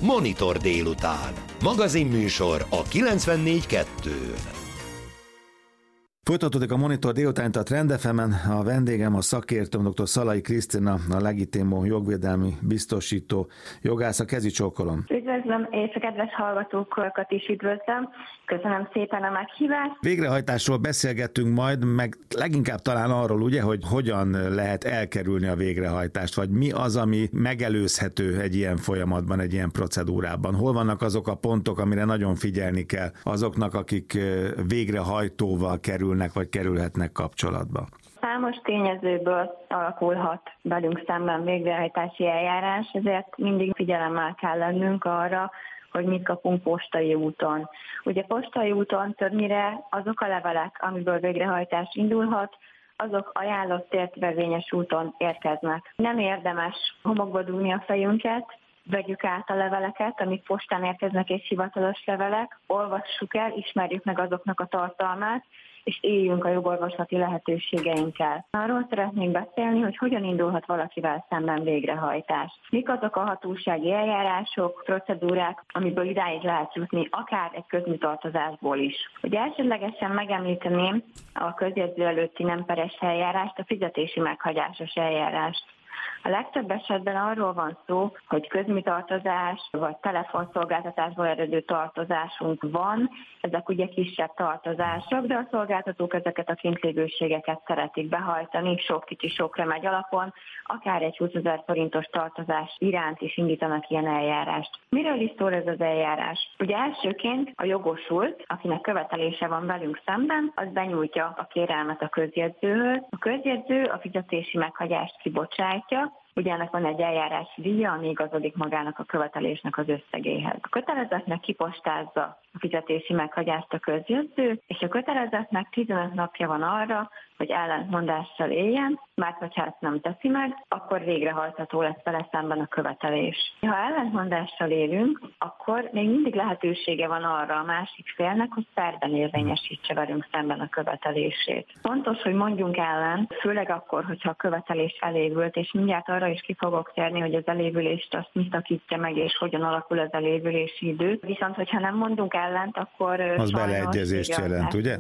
Monitor délután. Magazinműsor a 94.2-n. Folytatódik a Monitor délután a Trend FM-en. A vendégem, a szakértőm, dr. Szalai Krisztina, a Legitimó jogvédelmi biztosító jogász. A kezi csókolom. Üdvözlöm, és a kedves hallgatókat is üdvözlöm. Köszönöm szépen a meghívást. Végrehajtásról beszélgettünk majd, meg leginkább talán arról, ugye, hogy hogyan lehet elkerülni a végrehajtást, vagy mi az, ami megelőzhető egy ilyen folyamatban, egy ilyen procedúrában. Hol vannak azok a pontok, amire nagyon figyelni kell azoknak, akik végrehajtóval kerülnek, vagy kerülhetnek kapcsolatba? Számos tényezőből alakulhat velünk szemben végrehajtási eljárás, ezért mindig figyelemmel kell lennünk arra, hogy mit kapunk postai úton. Ugye postai úton többnyire azok a levelek, amiből végrehajtás indulhat, azok ajánlott értvevényes úton érkeznek. Nem érdemes homokba dugni a fejünket, vegyük át a leveleket, amik postán érkeznek és hivatalos levelek, olvassuk el, ismerjük meg azoknak a tartalmát, és éljünk a jogorvoslati lehetőségeinkkel. Arról szeretnénk beszélni, hogy hogyan indulhat valakivel szemben végrehajtás. Mik azok a hatósági eljárások, procedúrák, amiből idáig lehet jutni, akár egy közműtartozásból is. Ugye elsődlegesen megemlíteném a közjegyző előtti nem peres eljárást, a fizetési meghagyásos eljárást. A legtöbb esetben arról van szó, hogy közműtartozás vagy telefonszolgáltatásból eredő tartozásunk van, ezek ugye kisebb tartozások, de a szolgáltatók ezeket a kintlévőségeket szeretik behajtani, sok kicsi sokra megy alapon, akár egy 20 000 forintos tartozás iránt is indítanak ilyen eljárást. Miről is szól ez az eljárás? Ugye elsőként a jogosult, akinek követelése van velünk szemben, az benyújtja a kérelmet a közjegyzőhöz. A közjegyző a fizetési meghagyást kibocsátja, ugye ennek van egy eljárási díja, ami igazodik magának a követelésnek az összegéhez. A kötelezettnek kipostázza a fizetési meghagyást a közjegyző, és a kötelezettnek 15 napja van arra, hogy ellentmondással éljen, mert ha ezt nem teszi meg, akkor végrehajtható lesz vele szemben a követelés. Ha ellentmondással élünk, akkor még mindig lehetősége van arra a másik félnek, hogy perben érvényesítse velünk szemben a követelését. Fontos, hogy mondjunk ellen, főleg akkor, hogyha a követelés elévült, és mindjárt arra is ki fogok térni, hogy az elévülést azt mit szakítja meg, és hogyan alakul az elévülési idő. Viszont, hogyha nem mondunk ellent, akkor az beleegyezést jelent, ugye?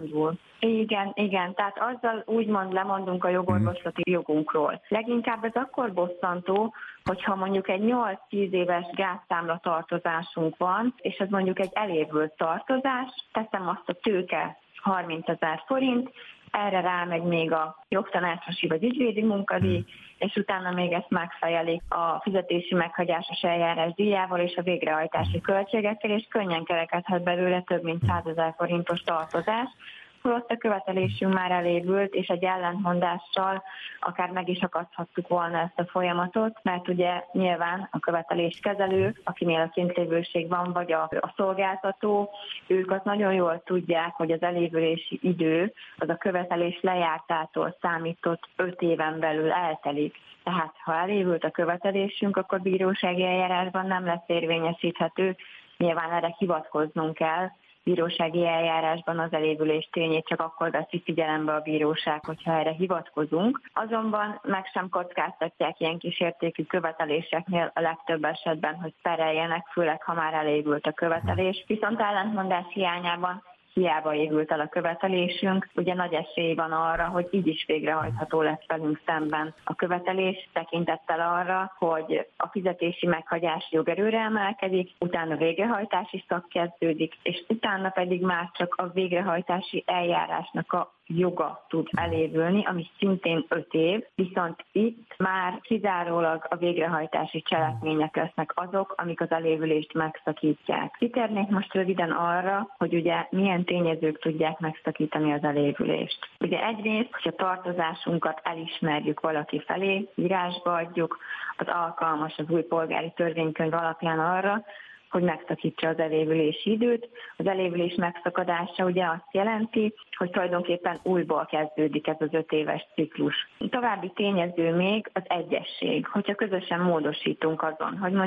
Igen, tehát azzal úgymond lemondunk a jogorvoslati jogunkról. Leginkább ez akkor bosszantó, hogyha mondjuk egy 8-10 éves gázszámla tartozásunk van, és ez mondjuk egy elévült tartozás, teszem azt a tőke 30 000 forint, erre rámegy még a jogtanácsosi vagy ügyvédi munkadíj, és utána még ezt megfejelik a fizetési meghagyásos eljárás díjával és a végrehajtási költségekkel, és könnyen kerekedhet belőle több mint 100 000 forintos tartozás, holott a követelésünk már elévült, és egy ellentmondással akár meg is akadhattuk volna ezt a folyamatot, mert ugye nyilván a követeléskezelő, akinél a kintlévőség van, vagy a szolgáltató, ők azt nagyon jól tudják, hogy az elévülési idő az a követelés lejártától számított 5 éven belül eltelik. Tehát ha elévült a követelésünk, akkor bírósági eljárásban nem lesz érvényesíthető, nyilván erre hivatkoznunk kell. Bírósági eljárásban az elévülés tényét csak akkor veszi figyelembe a bíróság, hogyha erre hivatkozunk. Azonban meg sem kockáztatják ilyen kísértékű követeléseknél a legtöbb esetben, hogy pereljenek, főleg ha már elévült a követelés. Viszont ellentmondás hiányában hiába égült el a követelésünk, ugye nagy esély van arra, hogy így is végrehajtható lesz velünk szemben a követelés, tekintettel arra, hogy a fizetési meghagyás jogerőre emelkedik, utána végrehajtási szak kezdődik, és utána pedig már csak a végrehajtási eljárásnak a joga tud elévülni, ami szintén 5 év, viszont itt már kizárólag a végrehajtási cselekmények lesznek azok, amik az elévülést megszakítják. Kitérnék most röviden arra, hogy ugye milyen tényezők tudják megszakítani az elévülést. Ugye egyrészt, hogy a tartozásunkat elismerjük valaki felé, írásba adjuk, az alkalmas az új polgári törvénykönyv alapján arra, hogy megszakítsa az elévülési időt. Az elévülés megszakadása ugye azt jelenti, hogy tulajdonképpen újból kezdődik ez az 5 éves ciklus. További tényező még az egyesség, hogyha közösen módosítunk azon, hogy mondjuk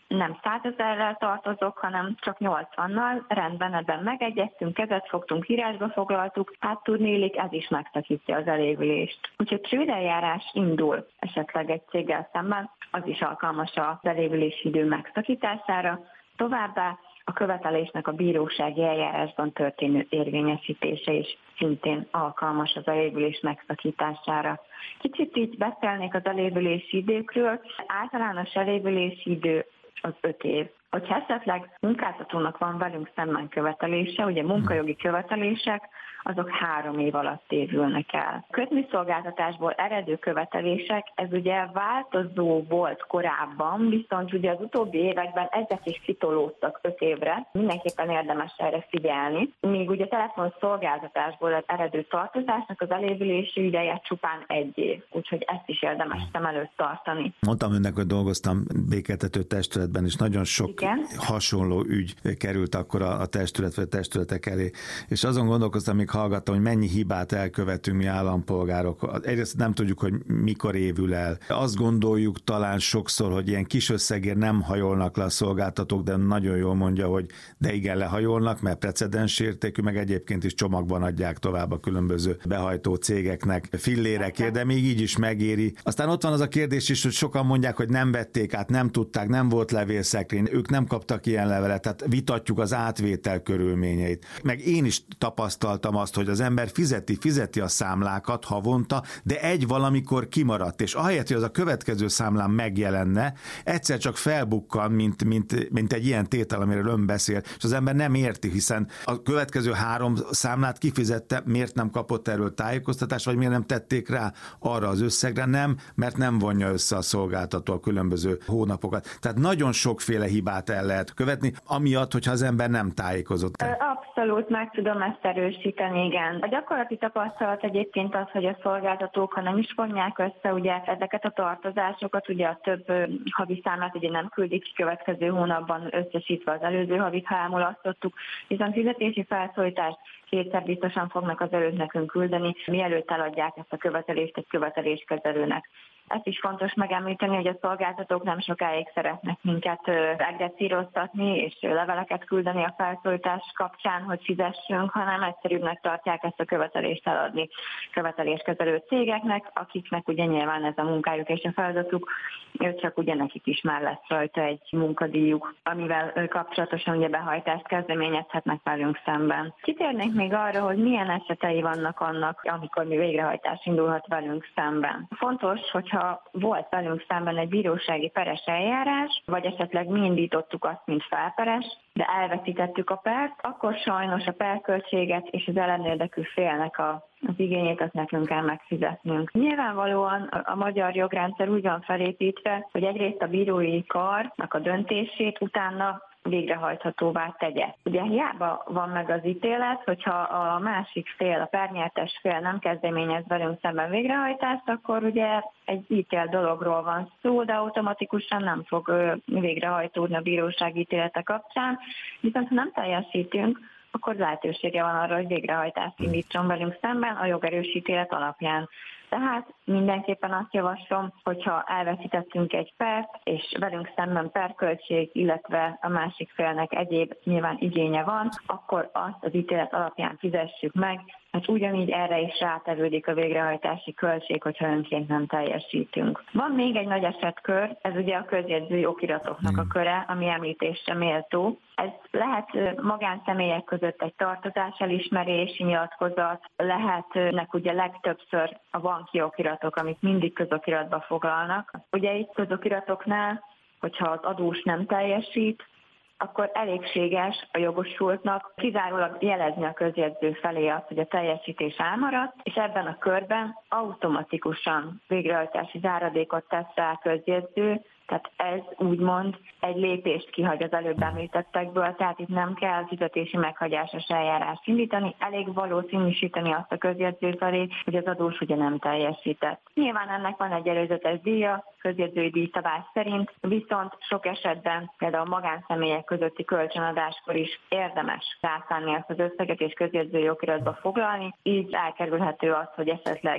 nem 100 000-rel tartozok, hanem csak 80-nal, rendben, ebben megegyeztünk, kezet fogtunk, írásba foglaltuk, hát tudnélik, ez is megszakítja az elévülést. Úgyhogy csődeljárás indul esetleg egy céggel szemben, az is alkalmas az elévülési idő megszakítására, továbbá a követelésnek a bírósági eljárásban történő érvényesítése is szintén alkalmas az elévülés megszakítására. Kicsit így beszélnék az elévülési időkről. Általános elévülési idő az 5 év. Hogyha esetleg munkáltatónak van velünk szemben követelése, ugye munkajogi követelések, azok 3 év alatt évülnek el. Közműszolgáltatásból eredő követelések, ez ugye változó volt korábban, viszont ugye az utóbbi években ezek is kitolódtak 5 évre, mindenképpen érdemes erre figyelni. Míg ugye telefonszolgáltatásból az eredő tartozásnak az elévülési ideje csupán 1 év, úgyhogy ezt is érdemes szem előtt tartani. Mondtam önnek, hogy dolgoztam békéltető testületben, és nagyon sok hasonló ügy került akkor a testület vagy testületek elé, és azon gondolkoztam, még hallgattam, hogy mennyi hibát elkövetünk mi állampolgárok. Egyrészt nem tudjuk, hogy mikor évül el. Azt gondoljuk talán sokszor, hogy ilyen kis összegért nem hajolnak le a szolgáltatók, de nagyon jól mondja, hogy de igen, lehajolnak, mert precedens értékű, meg egyébként is csomagban adják tovább a különböző behajtó cégeknek fillérekért, de még így is megéri. Aztán ott van az a kérdés is, hogy sokan mondják, hogy nem vették át, nem tudták, nem volt levélszekrény, ők nem kaptak ilyen levelet, tehát vitatjuk az átvétel körülményeit. Meg én is tapasztaltam azt, hogy az ember fizeti a számlákat havonta, de egy valamikor kimaradt, és ahelyett, hogy az a következő számlán megjelenne, egyszer csak felbukkan, mint egy ilyen tétel, amiről ön beszél, és az ember nem érti, hiszen a következő 3 számlát kifizette, miért nem kapott erről tájékoztatást, vagy miért nem tették rá arra az összegre, nem, mert nem vonja össze a szolgáltató a különböző hónapokat. Tehát nagyon sokféle hibát el lehet követni, amiatt, hogyha az ember nem tájékozott. Abszolút meg tudom ezt erősíteni, igen. A gyakorlati tapasztalat egyébként az, hogy a szolgáltatók, ha nem is vonják össze ugye ezeket a tartozásokat, ugye a több havi számlát ugye nem küldik ki következő hónapban összesítve az előző havit, ha elmulasztottuk, viszont fizetési felszólítást kétszer biztosan fognak az előtt nekünk küldeni, mielőtt eladják ezt a követelést egy követeléskezelőnek. Ezt is fontos megemlíteni, hogy a szolgáltatók nem sokáig szeretnek minket egresszíroztatni és leveleket küldeni a felszólítás kapcsán, hogy fizessünk, hanem egyszerűbbnek tartják ezt a követelést eladni követeléskezelő cégeknek, akiknek ugye nyilván ez a munkájuk és a feladatuk, csak ugye nekik is már lesz rajta egy munkadíjuk, amivel kapcsolatosan ugye behajtást kezdeményezhetnek velünk szemben. Kitérnék még arra, hogy milyen esetei vannak annak, amikor mi végrehajtás indulhat velünk szemben. Fontos, hogyha volt velünk szemben egy bírósági peres eljárás, vagy esetleg mi indítottuk azt, mint felperes, de elveszítettük a pert, akkor sajnos a perköltséget és az ellenérdekű félnek az igényét azt nekünk kell megfizetnünk. Nyilvánvalóan a magyar jogrendszer úgy van felépítve, hogy egyrészt a bírói karnak a döntését utána végrehajthatóvá tegye. Ugye hiába van meg az ítélet, hogyha a másik fél, a pernyertes fél nem kezdeményez velünk szemben végrehajtást, akkor ugye egy ítélt dologról van szó, de automatikusan nem fog végrehajtódni a bírósági ítélete kapcsán. Viszont ha nem teljesítünk, akkor lehetősége van arra, hogy végrehajtást indítson velünk szemben a jogerős ítélet alapján. Tehát mindenképpen azt javaslom, hogyha elveszítettünk egy pert, és velünk szemben perköltség, illetve a másik félnek egyéb nyilván igénye van, akkor azt az ítélet alapján fizessük meg, hát ugyanígy erre is rátevődik a végrehajtási költség, hogyha önként nem teljesítünk. Van még egy nagy esetkör, ez ugye a közjegyzői okiratoknak a köre, ami említésre méltó. Ez lehet magánszemélyek között egy tartozáselismerési nyilatkozat, lehetnek ugye legtöbbször a banki okiratok, amit mindig közokiratba foglalnak. Ugye itt közokiratoknál, hogyha az adós nem teljesít, akkor elégséges a jogosultnak kizárólag jelezni a közjegyző felé azt, hogy a teljesítés elmaradt, és ebben a körben automatikusan végrehajtási záradékot tesz rá a közjegyző, tehát ez úgymond egy lépést kihagy az előbb említettekből, tehát itt nem kell fizetési meghagyásos eljárást indítani, elég valószínűsíteni azt a közjegyző felé, hogy az adós ugye nem teljesített. Nyilván ennek van egy előzetes díja, közjegyzői díjszabály szerint, viszont sok esetben például magánszemélyek közötti kölcsönadáskor is érdemes rászánni ezt az összeget és közjegyzői okiratba foglalni, így elkerülhető az, hogy esetleg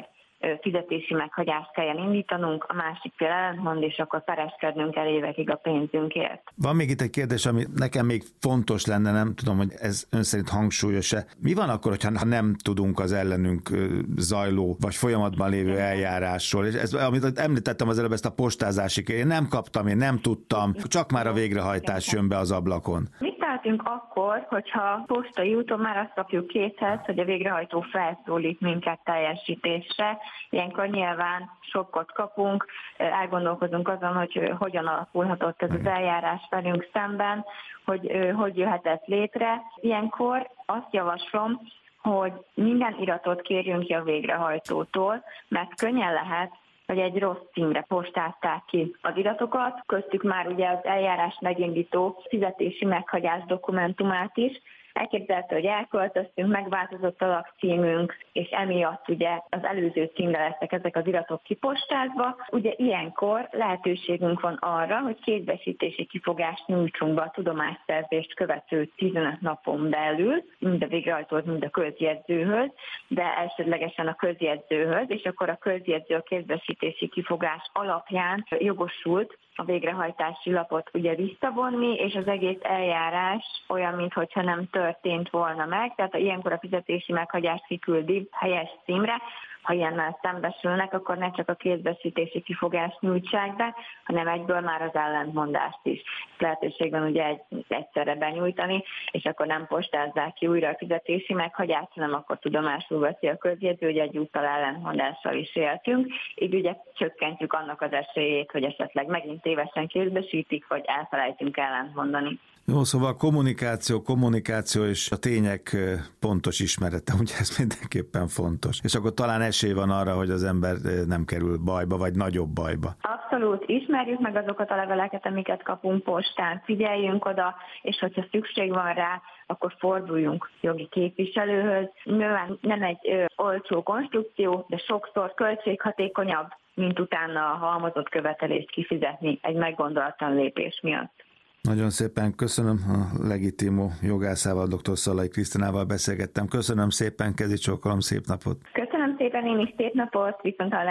fizetési meghagyást kelljen indítanunk, a másik fél ellentmond, és akkor pereskednünk el évekig a pénzünkért. Van még itt egy kérdés, ami nekem még fontos lenne, nem tudom, hogy ez ön szerint hangsúlyos-e. Mi van akkor, ha nem tudunk az ellenünk zajló, vagy folyamatban lévő eljárásról? És ez, amit említettem az előbb, ezt a postázási én nem kaptam, én nem tudtam, csak már a végrehajtás jön be az ablakon. Mit tehetünk akkor, hogyha postai úton már azt kapjuk készhez, hogy a végrehajtó felszólít minket teljesítésre? Ilyenkor nyilván sokkot kapunk, elgondolkozunk azon, hogy hogyan alakulhatott ez az eljárás velünk szemben, hogy jöhet ez létre. Ilyenkor azt javaslom, hogy minden iratot kérjünk ki a végrehajtótól, mert könnyen lehet, hogy egy rossz címre postázták ki az iratokat, köztük már ugye az eljárás megindító fizetési meghagyás dokumentumát is. Elképzelhető, hogy elköltöztünk, megváltozott a lakcímünk, és emiatt ugye az előző címre lesznek ezek az iratok kipostázva. Ugye ilyenkor lehetőségünk van arra, hogy kézbesítési kifogást nyújtsunk be a tudomásszerzést követő 15 napon belül, mind a végrehajtóhoz, mind a közjegyzőhöz, de elsődlegesen a közjegyzőhöz, és akkor a közjegyző a kézbesítési kifogás alapján jogosult a végrehajtási lapot ugye visszavonni, és az egész eljárás olyan, mintha nem történt volna meg, tehát ilyenkor a fizetési meghagyást kiküldi helyes címre. Ha ilyennel szembesülnek, akkor ne csak a kézbesítési kifogást nyújtsák be, hanem egyből már az ellentmondást is. Lehetőség van ugye egyszerre benyújtani, és akkor nem postázzák ki újra a fizetési meghagyást, hanem akkor tudomásul veszi a közjegyző, hogy egyúttal ellentmondással is éltünk. Így ugye csökkentjük annak az esélyét, hogy esetleg megint tévesen kézbesítik, vagy elfelejtünk ellentmondani. Jó, szóval kommunikáció és a tények pontos ismerete, ugye ez mindenképpen fontos. És akkor talán esély van arra, hogy az ember nem kerül bajba, vagy nagyobb bajba. Abszolút, ismerjük meg azokat a leveleket, amiket kapunk postán, figyeljünk oda, és hogyha szükség van rá, akkor forduljunk jogi képviselőhöz. Nyilván nem egy olcsó konstrukció, de sokszor költséghatékonyabb, mint utána a halmozott követelést kifizetni egy meggondolatlan lépés miatt. Nagyon szépen köszönöm, a legitimó jogászával, dr. Szalai Krisztinával beszélgettem. Köszönöm szépen, kezi csókolom, szép napot! Köszönöm szépen, én is szép napot, viszont